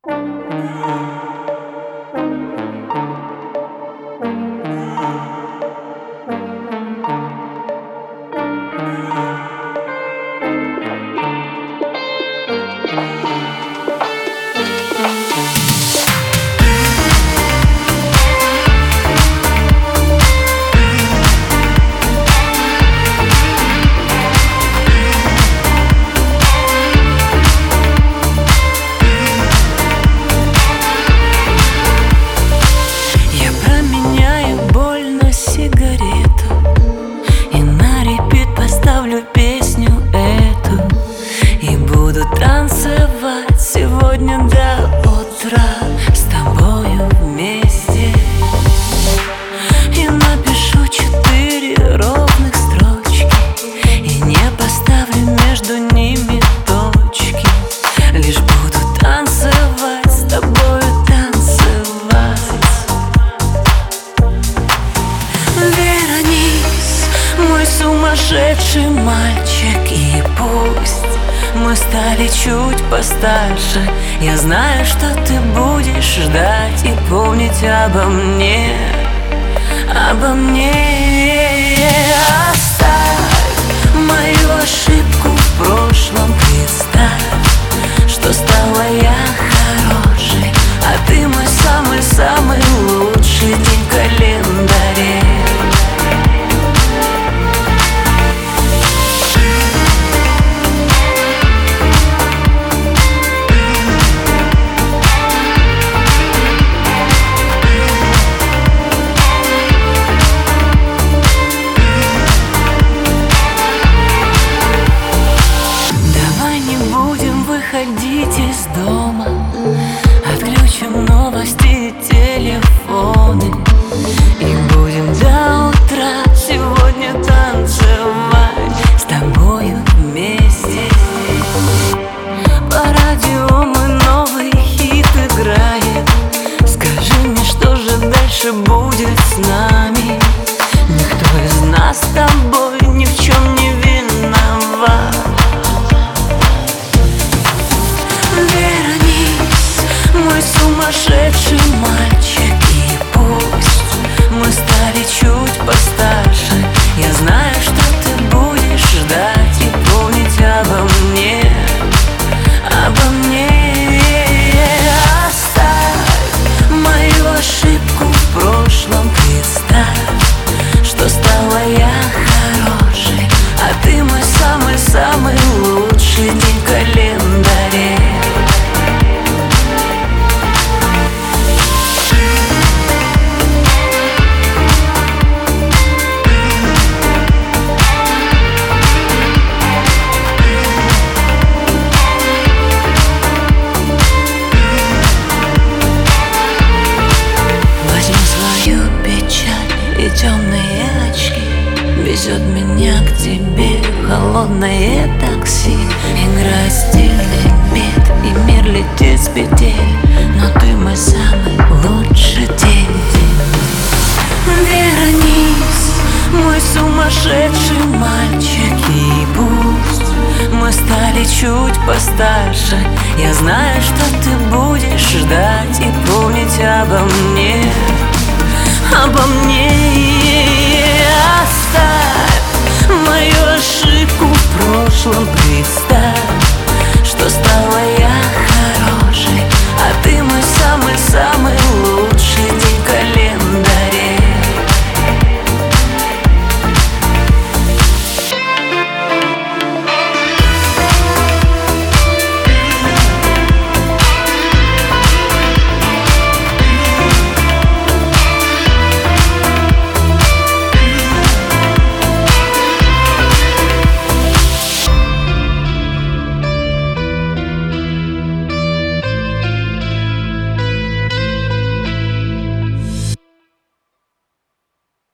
Танцевать сегодня до утра с тобою вместе. И напишу 4 ровных строчки, и не поставлю между ними точки. Лишь буду танцевать с тобою, танцевать. Вернись, мой сумасшедший мальчик, и пусть мы стали чуть постарше, я знаю, что ты будешь ждать и помнить обо мне, обо мне. Оставь мою ошибку в прошлом, представь, что стала я хорошей, а ты мой самый-самый лучший день в календаре. Выходить из дома, отключим новости и телефоны, и будем до утра сегодня танцевать с тобою вместе. По радио мой новый хит играет. Скажи мне, что же дальше будет с нами? Никто из нас с тобой ни в чем не виноват. Мой сумасшедший мальчик, и пусть мы стали чуть постарше, я знаю, что ты будешь ждать и помнить обо мне, обо мне. Оставь мою ошибку в прошлом, представь, что стала я хорошей, а ты мой самый-самый лучший день в календаре. И темные очки везет меня к тебе холодное такси. Играет стильный бит, и мир летит с петель, но ты мой самый лучший день. Вернись, мой сумасшедший мальчик, и пусть мы стали чуть постарше, я знаю, что ты будешь ждать и помнить обо мне, обо мне. Оставь мою ошибку в прошлом, представь, что стала я